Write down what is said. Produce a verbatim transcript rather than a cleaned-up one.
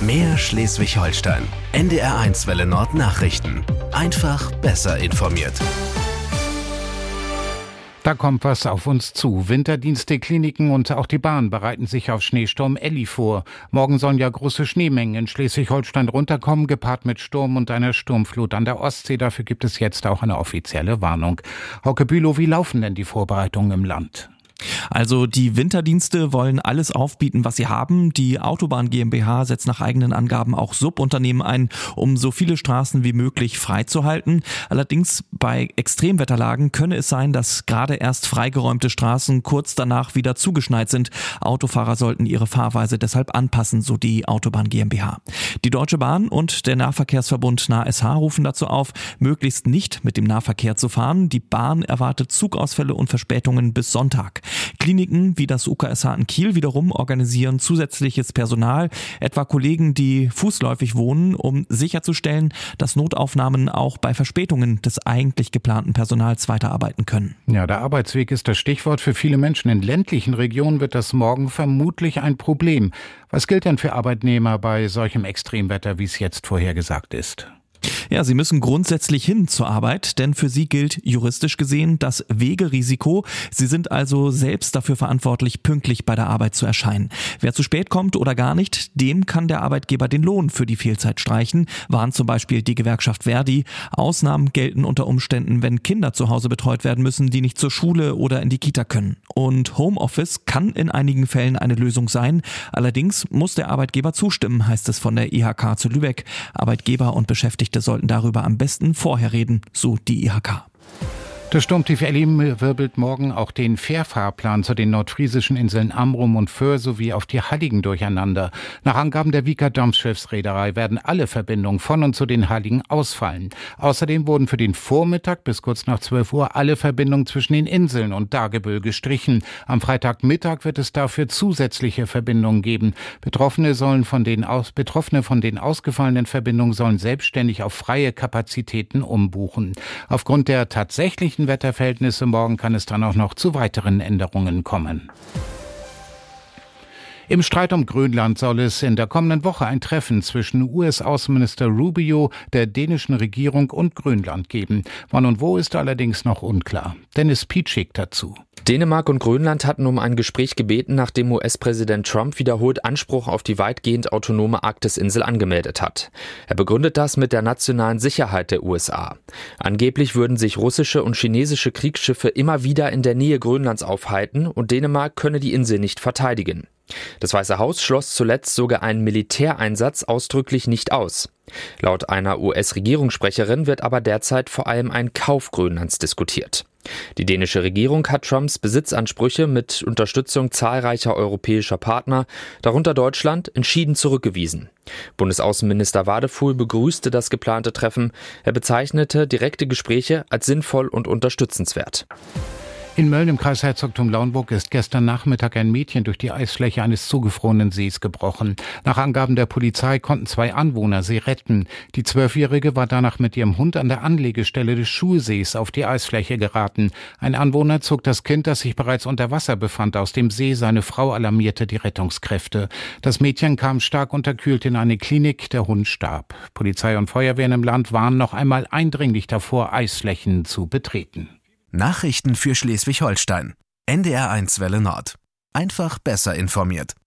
Mehr Schleswig-Holstein. N D R eins Welle Nord Nachrichten. Einfach besser informiert. Da kommt was auf uns zu. Winterdienste, Kliniken und auch die Bahn bereiten sich auf Schneesturm Elli vor. Morgen sollen ja große Schneemengen in Schleswig-Holstein runterkommen, gepaart mit Sturm und einer Sturmflut an der Ostsee. Dafür gibt es jetzt auch eine offizielle Warnung. Hauke Bülow, wie laufen denn die Vorbereitungen im Land? Also die Winterdienste wollen alles aufbieten, was sie haben. Die Autobahn GmbH setzt nach eigenen Angaben auch Subunternehmen ein, um so viele Straßen wie möglich freizuhalten. Allerdings bei Extremwetterlagen könne es sein, dass gerade erst freigeräumte Straßen kurz danach wieder zugeschneit sind. Autofahrer sollten ihre Fahrweise deshalb anpassen, so die Autobahn GmbH. Die Deutsche Bahn und der Nahverkehrsverbund NahSH rufen dazu auf, möglichst nicht mit dem Nahverkehr zu fahren. Die Bahn erwartet Zugausfälle und Verspätungen bis Sonntag. Kliniken wie das U K S H in Kiel wiederum organisieren zusätzliches Personal, etwa Kollegen, die fußläufig wohnen, um sicherzustellen, dass Notaufnahmen auch bei Verspätungen des eigentlich geplanten Personals weiterarbeiten können. Ja, der Arbeitsweg ist das Stichwort. Für viele Menschen in ländlichen Regionen wird das morgen vermutlich ein Problem. Was gilt denn für Arbeitnehmer bei solchem Extremwetter, wie es jetzt vorhergesagt ist? Ja, sie müssen grundsätzlich hin zur Arbeit, denn für sie gilt juristisch gesehen das Wegerisiko. Sie sind also selbst dafür verantwortlich, pünktlich bei der Arbeit zu erscheinen. Wer zu spät kommt oder gar nicht, dem kann der Arbeitgeber den Lohn für die Fehlzeit streichen, warnt zum Beispiel die Gewerkschaft Verdi. Ausnahmen gelten unter Umständen, wenn Kinder zu Hause betreut werden müssen, die nicht zur Schule oder in die Kita können. Und Homeoffice kann in einigen Fällen eine Lösung sein. Allerdings muss der Arbeitgeber zustimmen, heißt es von der I H K zu Lübeck. Arbeitgeber und Beschäftigte sollten darüber am besten vorher reden, so die I H K. Der Sturmtief Elli wirbelt morgen auch den Fährfahrplan zu den nordfriesischen Inseln Amrum und Föhr sowie auf die Halligen durcheinander. Nach Angaben der Wieker Dampfschiffsreederei werden alle Verbindungen von und zu den Halligen ausfallen. Außerdem wurden für den Vormittag bis kurz nach zwölf Uhr alle Verbindungen zwischen den Inseln und Dagebüll gestrichen. Am Freitagmittag wird es dafür zusätzliche Verbindungen geben. Betroffene sollen von den aus, Betroffene von den ausgefallenen Verbindungen sollen selbstständig auf freie Kapazitäten umbuchen. Aufgrund der tatsächlichen Wetterverhältnisse morgen kann es dann auch noch zu weiteren Änderungen kommen. Im Streit um Grönland soll es in der kommenden Woche ein Treffen zwischen U S-Außenminister Rubio, der dänischen Regierung und Grönland geben. Wann und wo ist allerdings noch unklar. Dennis Pietschik dazu. Dänemark und Grönland hatten um ein Gespräch gebeten, nachdem U S-Präsident Trump wiederholt Anspruch auf die weitgehend autonome Arktisinsel angemeldet hat. Er begründet das mit der nationalen Sicherheit der U S A. Angeblich würden sich russische und chinesische Kriegsschiffe immer wieder in der Nähe Grönlands aufhalten und Dänemark könne die Insel nicht verteidigen. Das Weiße Haus schloss zuletzt sogar einen Militäreinsatz ausdrücklich nicht aus. Laut einer U S-Regierungssprecherin wird aber derzeit vor allem ein Kauf Grönlands diskutiert. Die dänische Regierung hat Trumps Besitzansprüche mit Unterstützung zahlreicher europäischer Partner, darunter Deutschland, entschieden zurückgewiesen. Bundesaußenminister Wadefuhl begrüßte das geplante Treffen. Er bezeichnete direkte Gespräche als sinnvoll und unterstützenswert. In Mölln im Kreis Herzogtum Lauenburg ist gestern Nachmittag ein Mädchen durch die Eisfläche eines zugefrorenen Sees gebrochen. Nach Angaben der Polizei konnten zwei Anwohner sie retten. Die Zwölfjährige war danach mit ihrem Hund an der Anlegestelle des Schulsees auf die Eisfläche geraten. Ein Anwohner zog das Kind, das sich bereits unter Wasser befand, aus dem See. Seine Frau alarmierte die Rettungskräfte. Das Mädchen kam stark unterkühlt in eine Klinik. Der Hund starb. Polizei und Feuerwehren im Land warnen noch einmal eindringlich davor, Eisflächen zu betreten. Nachrichten für Schleswig-Holstein. N D R eins Welle Nord. Einfach besser informiert.